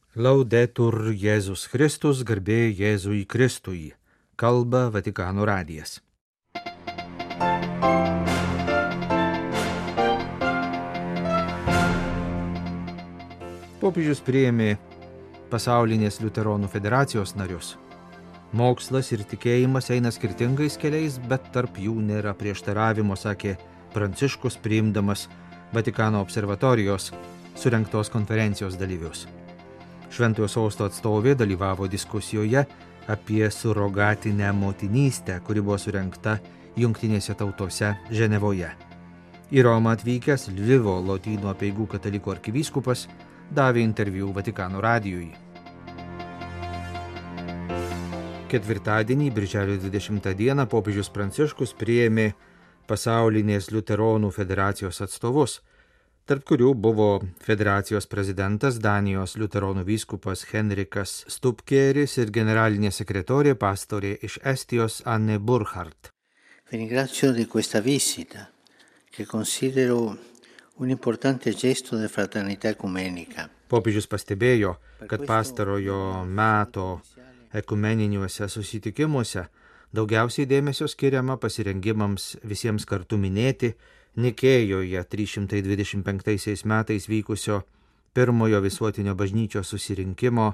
Laudetur Jėzus Kristus, garbė Jėzui Kristui, kalba Vatikano radijas. Popiežius priėmė pasaulinės liuteronų federacijos narius. Mokslas ir tikėjimas eina skirtingais keliais, bet tarp jų nėra prieštaravimo, sakė Pranciškus, priimdamas Vatikano observatorijos surengtos konferencijos dalyvius. Šventojo sosto atstovė dalyvavo diskusijoje apie surogatinę motinystę, kuri buvo surengta Jungtinėse tautose Ženevoje. Į Romą atvykęs Lvivo Lotynų apeigų katalikų arkivyskupas davė interviu Vatikano radijui. Ketvirtadienį, birželio 20 dieną, popiežius Pranciškus priėmė pasaulinės liuteronų federacijos atstovus, tarp kurių buvo federacijos prezidentas Danijos liuteronų vyskupas Henrikas Stupkeris ir generalinė sekretorė pastorė iš Estijos Anne Burkhardt. Vi ringrazio di questa visita, che considero un importante gesto di fraternità ecumenica. Popiežius pastebėjo, kad pastarojo meto ekumeniniuose susitikimuose daugiausiai dėmesio skiriama pasirengimams visiems kartu minėti Nikėjoje 325 metais vykusio pirmojo visuotinio bažnyčios susirinkimo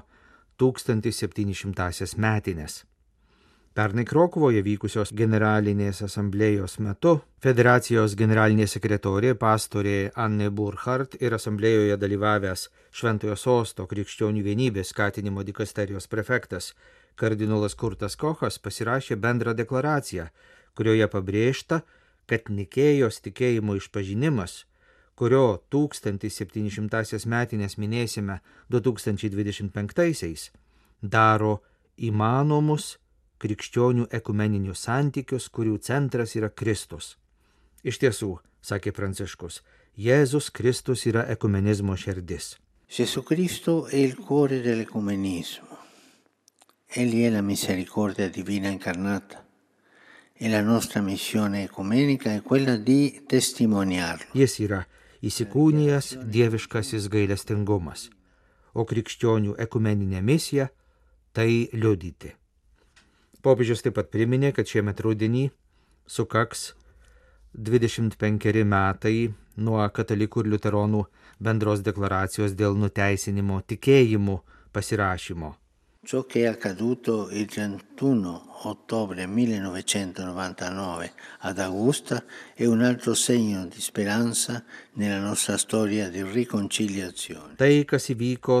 1700 metines. Pernai Krokuvoje vykusios generalinės asamblėjos metu federacijos generalinė sekretorė pastorė Anne Burkhardt ir asamblėjoje dalyvavęs Šventojo sosto krikščionių vienybės skatinimo dikasterijos prefektas kardinolas Kurtas Kochas pasirašė bendrą deklaraciją, kurioje pabrėžta, kad Nikėjos tikėjimo išpažinimas, kurio 1700 metinės minėsime 2025-aisiais, daro įmanomus krikščionių ekumeninius santykius, kurių centras yra Kristus. Iš tiesų, sakė Pranciškus, Jėzus Kristus yra ekumenizmo širdis. Gesù Cristo è il cuore dell'ecumenismo. Egli è la misericordia divina incarnata. E la nostra missione ecumenica è quella di testimoniarlo. Jis yra įsikūnijęs dieviškasis gailestingumas, o krikščionių ekumeninė misija tai liudyti. Popiežius taip pat priminė, kad šiemet rudenį sukaks 25 metai nuo katalikų ir liuteronų bendros deklaracijos dėl nuteisinimo tikėjimų pasirašymo. Ciò che è accaduto il 31 ottobre 1999 ad Augusta è un altro segno di speranza nella nostra storia di riconciliazione. Tai, kas įvyko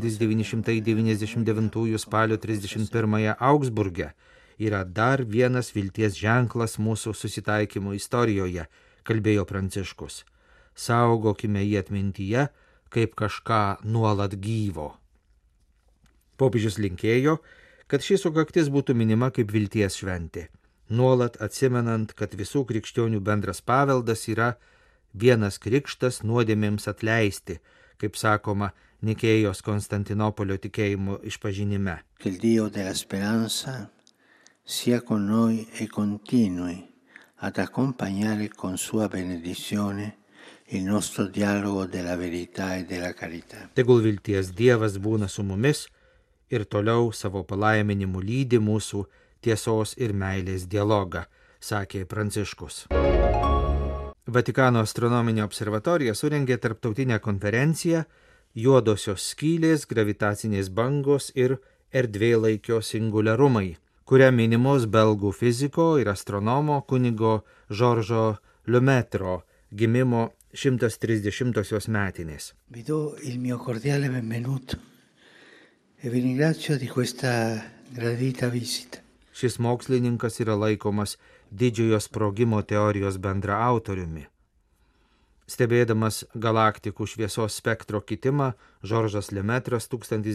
1999 spalio 31 Augsburge, yra dar vienas vilties ženklas mūsų susitaikymo istorijoje, kalbėjo Pranciškus. Saugokime jį atmintyje kaip kažką nuolat gyvo. Popiežius linkėjo, kad ši sukaktis būtų minima kaip vilties šventė, nuolat atsimenant, kad visų krikščionių bendras paveldas yra vienas krikštas nuodėmėms atleisti, kaip sakoma Nikėjos Konstantinopolio tikėjimo išpažinime. Che il Dio della speranza sia con noi e continui ad accompagnare con sua benedizione il nostro dialogo della verità e della carità. Tegul vilties Dievas būna su mumis ir toliau savo palaiminimu lydi mūsų tiesos ir meilės dialogą, sakė Pranciškus. Vatikano astronominė observatorija surengė tarptautinę konferenciją Juodosios skylės, gravitacinės bangos ir erdvėlaikio singuliarumai, kuria minimos belgų fiziko ir astronomo kunigo Žoržo Lemaître gimimo 130-osios metinės. Vi do il mio cordiale benvenuto e vi ringrazio di questa gradita visita. Šis mokslininkas yra laikomas didžiojo sprogimo teorijos bendraautoriumi. Stebėdamas galaktikų šviesos spektro kitimą, Žoržas Lemaîtras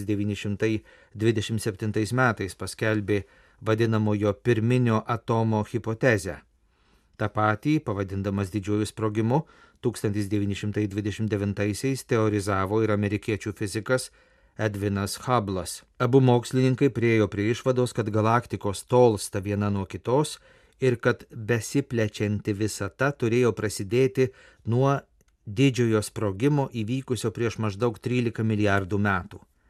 1927 metais paskelbė vadinamojo pirminio atomo hipotezę. Ta patį, pavadindamas didžiuoju sprogimu, 1929 teorizavo ir amerikiečių fizikas Edvinas Hubble'as. Abu mokslininkai priėjo prie išvados, kad galaktikos tolsta viena nuo kitos ir kad besiplečianti visata turėjo prasidėti nuo didžiojo sprogimo įvykusio prieš maždaug 13 milijardų metų.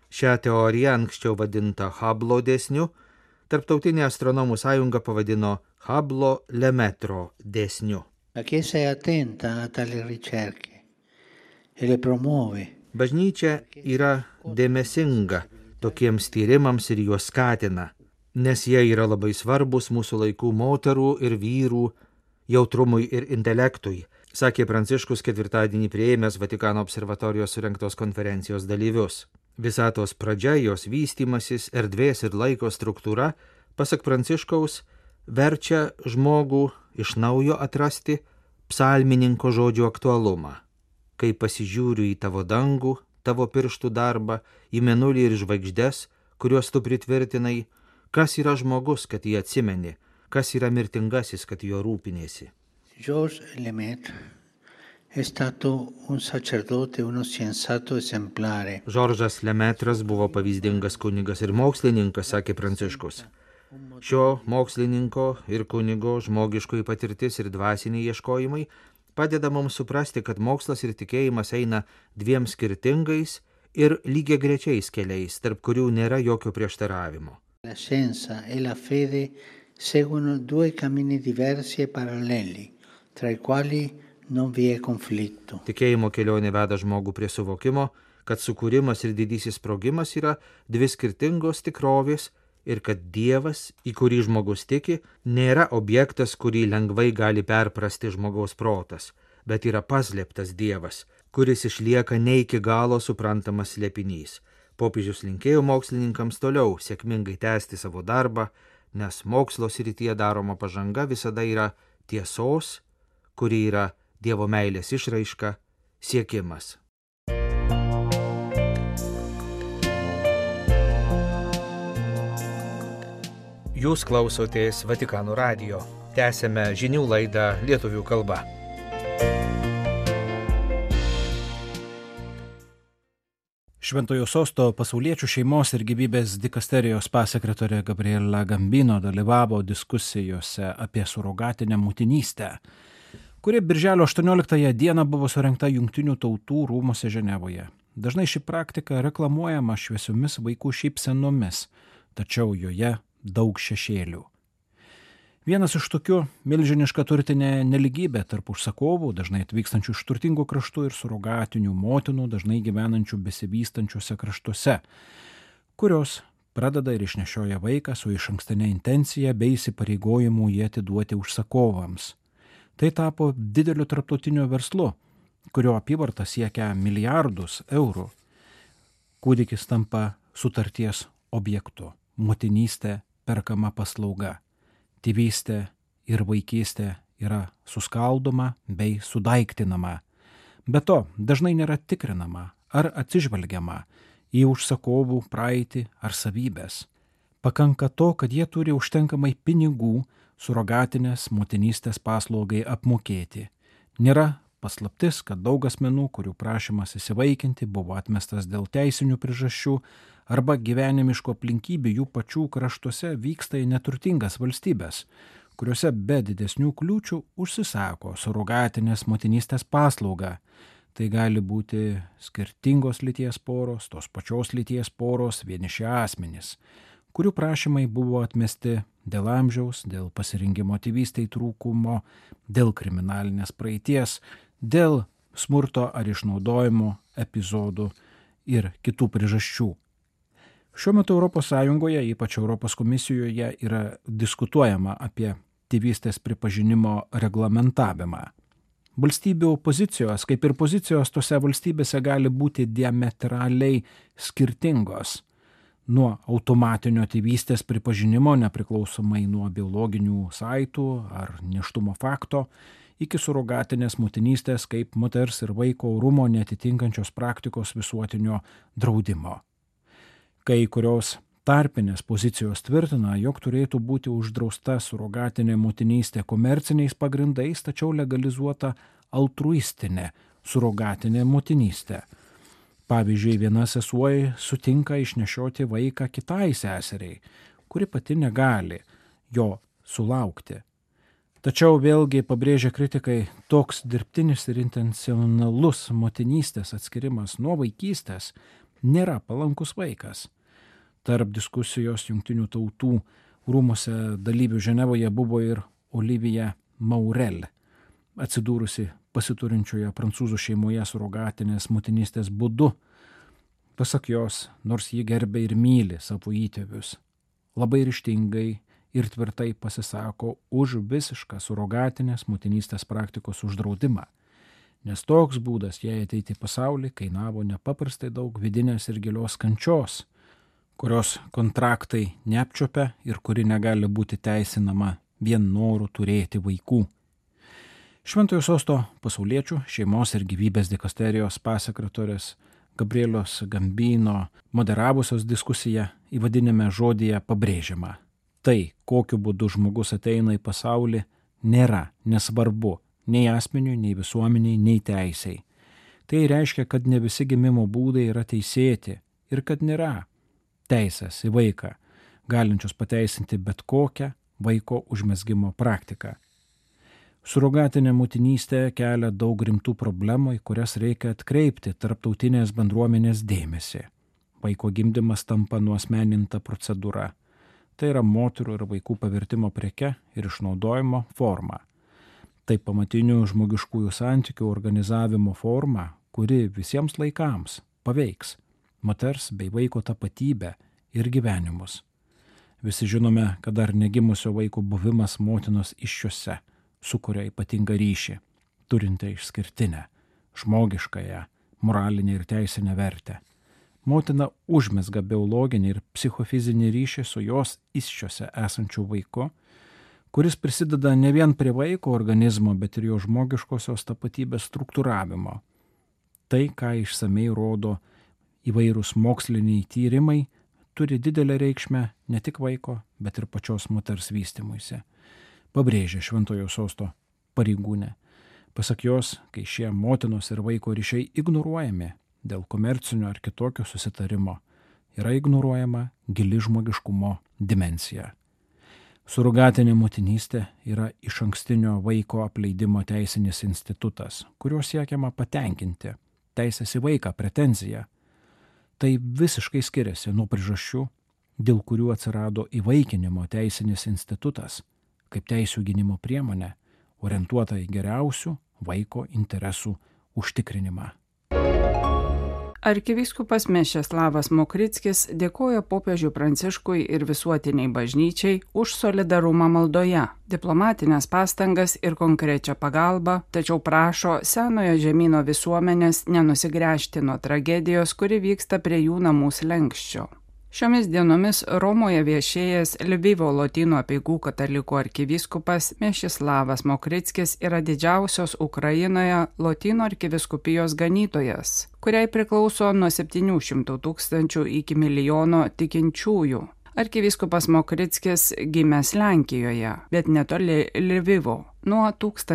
Šią teoriją, anksčiau vadintą Hubble'o dėsniu, Tarptautinė astronomų sąjunga pavadino Hubble'o-Lemaitre dėsniu. La Chiesa è attenta a tali ricerche e le promuove. Bažnyčia yra dėmesinga tokiems tyrimams ir juos skatina, nes jie yra labai svarbus mūsų laikų moterų ir vyrų jautrumui ir intelektui, sakė Pranciškus ketvirtadienį priėmęs Vatikano observatorijos surengtos konferencijos dalyvius. Visatos pradžia, jos vystymasis, erdvės ir laiko struktūra, pasak Pranciškaus, verčia žmogų iš naujo atrasti psalmininko žodžių aktualumą. Kai pasižiūriu į tavo dangų, tavo pirštų darbą, į mėnulį ir žvaigždes, kuriuos tu pritvirtinai, kas yra žmogus, kad jį atsimeni, kas yra mirtingasis, kad jo rūpinėsi. Georges Lemaitre è stato un sacerdote, uno scienziato esemplare. Žoržas Lemetras buvo pavyzdingas kunigas ir mokslininkas, sakė Pranciškus. Šio mokslininko ir kunigo žmogiškoji patirtis ir dvasiniai ieškojimai padeda mums suprasti, kad mokslas ir tikėjimas eina dviem skirtingais ir lygiagrečiais keliais, tarp kurių nėra jokio prieštaravimo. La scienza e la fede seguono due cammini diversi e paralleli, tra i quali non vi è conflitto. Tikėjimo kelionė veda žmogų prie suvokimo, kad sukūrimas ir didysis sprogimas yra dvi skirtingos tikrovės ir kad Dievas, į kurį žmogus tiki, nėra objektas, kurį lengvai gali perprasti žmogaus protas, bet yra paslėptas Dievas, kuris išlieka ne iki galo suprantamas slėpinys. Popiežius linkėjo mokslininkams toliau sėkmingai tęsti savo darbą, nes mokslo srityje daroma pažanga visada yra tiesos, kuri yra Dievo meilės išraiška, siekimas. Jūs klausotės Vatikano radijo. Tęsėme žinių laidą lietuvių kalba. Šventojo Sosto pasauliečių šeimos ir gyvybės dikasterijos pasekretorė Gabriela Gambino dalyvavo diskusijose apie surogatinę motinystę, kuri birželio 18 dieną buvo surengta Jungtinių tautų rūmuose Ženevoje. Dažnai ši praktika reklamuojama šviesiomis vaikų šypsenomis, tačiau joje daug šešėlių. Vienas iš tokių milžiniška turtinė neligybė tarp užsakovų, dažnai atvykstančių iš turtingų kraštų ir surogatinių motinų, dažnai gyvenančių besivystančiuose kraštuose, kurios pradeda ir išnešioja vaiką su išankstinė intencija bei įsipareigojimu jį atiduoti užsakovams. Tai tapo dideliu tarptautiniu verslu, kurio apyvarta siekia milijardus eurų. Kūdikis tampa sutarties objektu, motinystė perkama paslauga, tėvystė ir vaikystė yra suskaldoma bei sudaiktinama. Be to, dažnai nėra tikrinama ar atsižvelgiama į užsakovų praeitį ar savybės. Pakanka to, kad jie turi užtenkamai pinigų surogatinės motinystės paslaugai apmokėti. Nėra paslaptis, kad daug asmenų, kurių prašymas įsivaikinti buvo atmestas dėl teisinių priežasčių arba gyvenimiškų aplinkybių jų pačių kraštuose, vyksta į neturtingas valstybės, kuriuose be didesnių kliūčių užsisako surogatinės motinystės paslaugą. Tai gali būti skirtingos lyties poros, tos pačios lyties poros, vieniši asmenys, kurių prašymai buvo atmesti dėl amžiaus, dėl pasirinkimo tėvystei trūkumo, dėl kriminalinės praeities, dėl smurto ar išnaudojimo epizodų ir kitų priežasčių. Šiuo metu ES, ypač Europos komisijoje, yra diskutuojama apie tėvystės pripažinimo reglamentavimą. Valstybių pozicijos, kaip ir pozicijos tose valstybėse, gali būti diametraliai skirtingos. Nuo automatinio tėvystės pripažinimo nepriklausomai nuo biologinių saitų ar nėštumo fakto, iki surogatinės motinystės kaip moters ir vaiko orumo neatitinkančios praktikos visuotinio draudimo. Kai kurios tarpinės pozicijos tvirtina, jog turėtų būti uždrausta surogatinė motinystė komerciniais pagrindais, tačiau legalizuota altruistinė surogatinė motinystė. Pavyzdžiui, viena sesuo sutinka išnešioti vaiką kitai seseriai, kuri pati negali jo sulaukti. Tačiau vėlgi, pabrėžia kritikai, toks dirbtinis ir intencionalus motinystės atskirimas nuo vaikystės nėra palankus vaikas. Tarp diskusijos Jungtinių tautų rūmose dalyvių Ženevoje buvo ir Olivija Maurel, atsidūrusi pasiturinčioje prancūzų šeimoje surogatinės motinystės būdu. Pasak jos, nors ji gerbė ir myli savo įtėvius, labai ryžtingai ir tvirtai pasisako už visišką surogatinės motinystės praktikos uždraudimą, nes toks būdas jai ateiti į pasaulį kainavo nepaprastai daug vidinės ir gilios kančios, kurios kontraktai neapčiopia ir kuri negali būti teisinama vien noru turėti vaikų. Šventojo Sosto pasauliečių šeimos ir gyvybės dikasterijos pasekretorės Gabrielios Gambino moderavusios diskusiją įvadinime žodyje pabrėžiama. Tai, kokiu būdu žmogus ateina į pasaulį, nėra nesvarbu nei asmeniui, nei visuomeniai, nei teisei. Tai reiškia, kad ne visi gimimo būdai yra teisėti ir kad nėra teisės į vaiką, galinčius pateisinti bet kokią vaiko užmezgimo praktiką. Surogatinė motinystė kelia daug rimtų problemų, į kurias reikia atkreipti tarptautinės bendruomenės dėmesį. Vaiko gimdymas tampa nuasmeninta procedūra. Tai yra moterų ir vaikų pavertimo preke ir išnaudojimo forma. Tai pamatinių žmogiškųjų santykių organizavimo forma, kuri visiems laikams paveiks moters bei vaiko tapatybę ir gyvenimus. Visi žinome, kad dar negimusio vaiko buvimas motinos įsčiose sukuria ypatingą ryšį, turintį išskirtinę, žmogiškąją, moralinę ir teisinę vertę. Motina užmezga biologinį ir psichofizinį ryšį su jos įsčiose esančiu vaiku, kuris prisideda ne vien prie vaiko organizmo, bet ir jo žmogiškosios tapatybės struktūravimo. Tai, ką išsamei rodo įvairūs moksliniai tyrimai, turi didelę reikšmę ne tik vaiko, bet ir pačios moters vystymuisi, pabrėžia Šventojo Sosto pareigūnė. Pasak jos, kai šie motinos ir vaiko ryšiai ignoruojami dėl komercinio ar kitokio susitarimo, yra ignoruojama gili žmogiškumo dimensija. Surogatinė motinystė yra išankstinio vaiko apleidimo teisinis institutas, kuriuo siekiama patenkinti teisės į vaiką pretenziją. Tai visiškai skiriasi nuo priežasčių, dėl kurių atsirado įvaikinimo teisinis institutas, kaip teisių gynimo priemonė, orientuota į geriausių vaiko interesų užtikrinimą. Arkivyskupas Mečislavas Mokrickis dėkoja popiežiui Pranciškui ir visuotiniai bažnyčiai už solidarumą maldoje, diplomatinės pastangas ir konkrečią pagalbą, tačiau prašo senojo žemyno visuomenės nenusigręžti nuo tragedijos, kuri vyksta prie jų namų slenksčio. Šiomis dienomis Romoje viešėjęs Lvivo Lotynų apeigų katalikų arkivyskupas Mečislavas Mokrickis yra didžiausios Ukrainoje Lotynų arkivyskupijos ganytojas, kuriai priklauso nuo 700 000 iki 1 milijono tikinčiųjų. Arkivyskupas Mokrickis gimęs Lenkijoje, bet netoli Lvivo. Nuo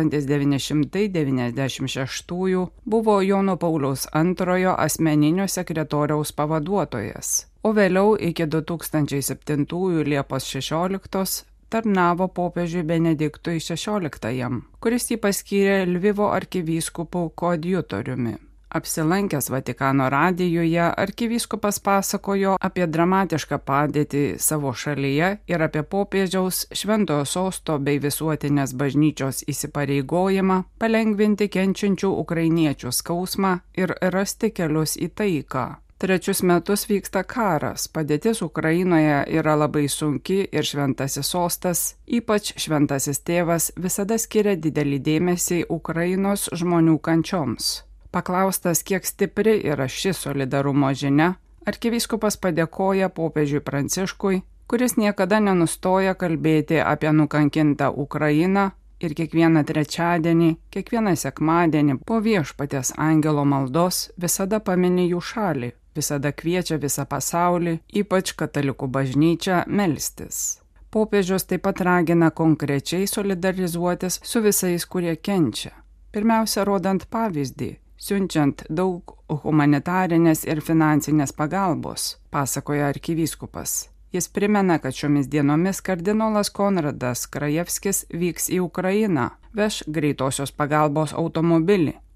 1996 buvo Jono Pauliaus II asmeninio sekretoriaus pavaduotojas, o vėliau iki 2007 Liepos 16 tarnavo popiežiui Benediktui XVI, kuris jį paskyrė Lvivo arkivyskupu koadjutoriumi. Apsilankęs Vatikano radijuje, arkivyskupas pasakojo apie dramatišką padėtį savo šalyje ir apie popiežiaus Šventojo Sosto bei visuotinės bažnyčios įsipareigojimą palengvinti kenčiančių ukrainiečių skausmą ir rasti kelius į taiką. 3 metus vyksta karas, padėtis Ukrainoje yra labai sunki ir Šventasis Sostas, ypač Šventasis Tėvas, visada skiria didelį dėmesį Ukrainos žmonių kančioms. Paklaustas, kiek stipri yra ši solidarumo žinia, arkivyskupas padėkoja popiežiui Pranciškui, kuris niekada nenustoja kalbėti apie nukankintą Ukrainą ir kiekvieną trečiadienį, kiekvieną sekmadienį po Viešpaties angelo maldos visada pamini jų šalį, visada kviečia visą pasaulį, ypač katalikų bažnyčią, melstis. Popiežius taip pat ragina konkrečiai solidarizuotis su visais, kurie kenčia. Pirmiausia, rodant pavyzdį, siunčiant daug humanitarinės ir finansinės pagalbos, pasakoja arkivyskupas. Jis primena, kad šiomis dienomis kardinolas Konradas Krajevskis vyks į Ukrainą, veš greitosios pagalbos automobilį,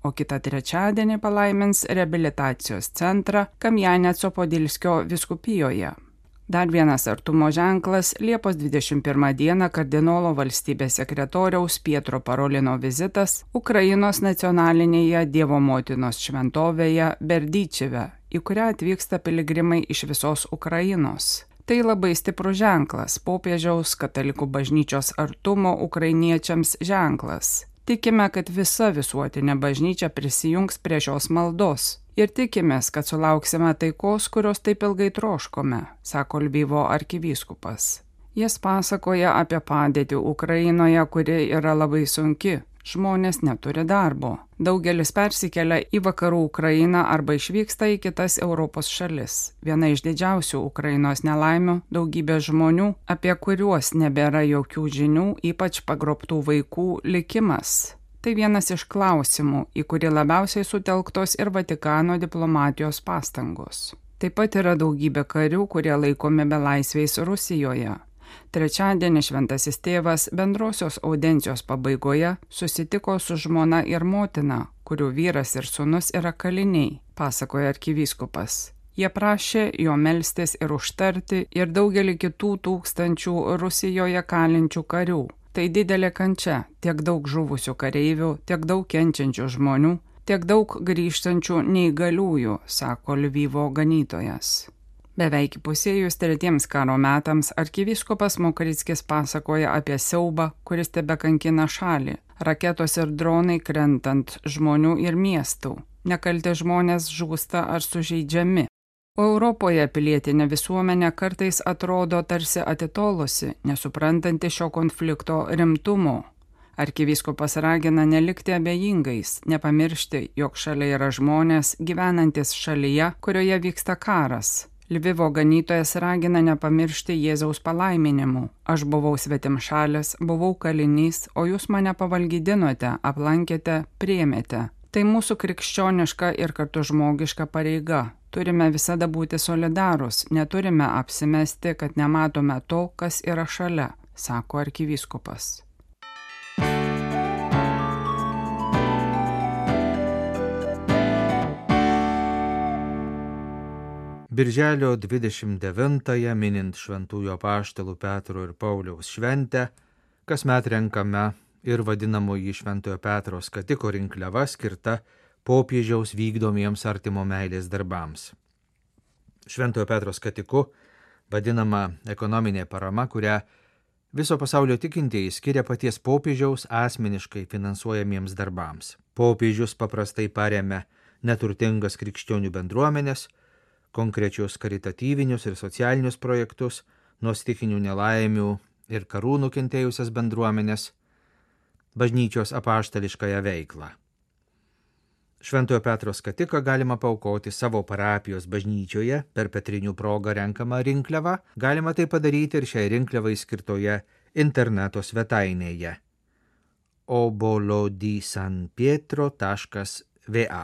o kitą trečiadienį palaimins reabilitacijos centrą Kamjaneco Podilskio vyskupijoje. Dar vienas artumo ženklas – Liepos 21 dieną kardinolo valstybės sekretoriaus Pietro Parolino vizitas Ukrainos nacionalinėje Dievo motinos šventovėje Berdyčive, į kurią atvyksta piligrimai iš visos Ukrainos. Tai labai stiprus ženklas, popiežiaus katalikų bažnyčios artumo ukrainiečiams ženklas. Tikime, kad visa visuotinė bažnyčia prisijungs prie šios maldos. Ir tikimės, kad sulauksime taikos, kurios taip ilgai troškome, sako Lvivo arkivyskupas. Jis pasakoja apie padėtį Ukrainoje, kuri yra labai sunki. Žmonės neturi darbo. Daugelis persikelia į vakarų Ukrainą arba išvyksta į kitas Europos šalis. Viena iš didžiausių Ukrainos nelaimių – daugybė žmonių, apie kuriuos nebėra jokių žinių, ypač pagrobtų vaikų likimas. Tai vienas iš klausimų, į kurį labiausiai sutelktos ir Vatikano diplomatijos pastangos. Taip pat yra daugybė karių, kurie laikomi belaisviais Rusijoje. Trečiadienį šventasis tėvas bendrosios audencijos pabaigoje susitiko su žmona ir motina, kurių vyras ir sūnus yra kaliniai, pasakoja arkivyskupas. Jie prašė jo melstis ir užtarti ir daugelį kitų tūkstančių Rusijoje kalinčių karių. Tai didelė kančia, tiek daug žuvusių kareivių, tiek daug kenčiančių žmonių, tiek daug grįžtančių neįgaliųjų, sako Lvivo ganytojas. Beveik įpusėjus tretiems karo metams arkivyskupas Mokrickis pasakoja apie siaubą, kuris tebekankina šalį. Raketos ir dronai krentant žmonių ir miestų. Nekalti žmonės žūsta ar sužeidžiami. O Europoje pilietinė visuomenė kartais atrodo tarsi atitolusi, nesuprantanti šio konflikto rimtumo. Arkivyskupas ragina nelikti abejingais, nepamiršti, jog šalia yra žmonės gyvenantis šalyje, kurioje vyksta karas. Lvivo ganytojas ragina nepamiršti Jėzaus palaiminimų. Aš buvau svetimšalis, buvau kalinys, o jūs mane pavalgydinote, aplankėte, priėmėte. Tai mūsų krikščioniška ir kartu žmogiška pareiga. Turime visada būti solidarūs, neturime apsimesti, kad nematome to, kas yra šalia, sako arkivyskupas. Birželio 29-ąją minint šventųjų apaštalų Petro ir Pauliaus šventę, kasmet renkame ir vadinamoji Šventojo Petro skatiko rinkliava skirta popiežiaus vykdomiems artimo meilės darbams. Šventojo Petro skatiku vadinama ekonominė parama, kurią viso pasaulio tikintieji skiria paties popiežiaus asmeniškai finansuojamiems darbams. Popiežius paprastai paremia neturtingas krikščionių bendruomenės, konkrečius karitatyvinius ir socialinius projektus, nuo stichinių nelaimių ir karų nukentėjusias bendruomenės, bažnyčios apaštališkąją veiklą. Šventojo Petro skatiką galima paaukoti savo parapijos bažnyčioje per Petrinių progą renkamą rinkliavą, galima tai padaryti ir šiai rinkliavai skirtoje interneto svetainėje obolodisanpietro.va.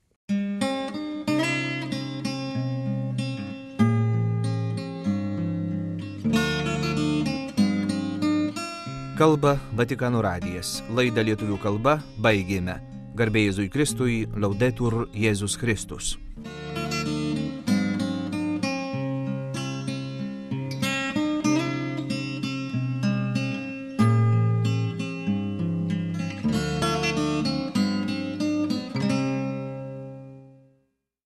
Kalba Vatikano radijas. Laidą lietuvių kalba baigėme. Garbė Jėzui Kristui, Laudetur Jėzus Kristus.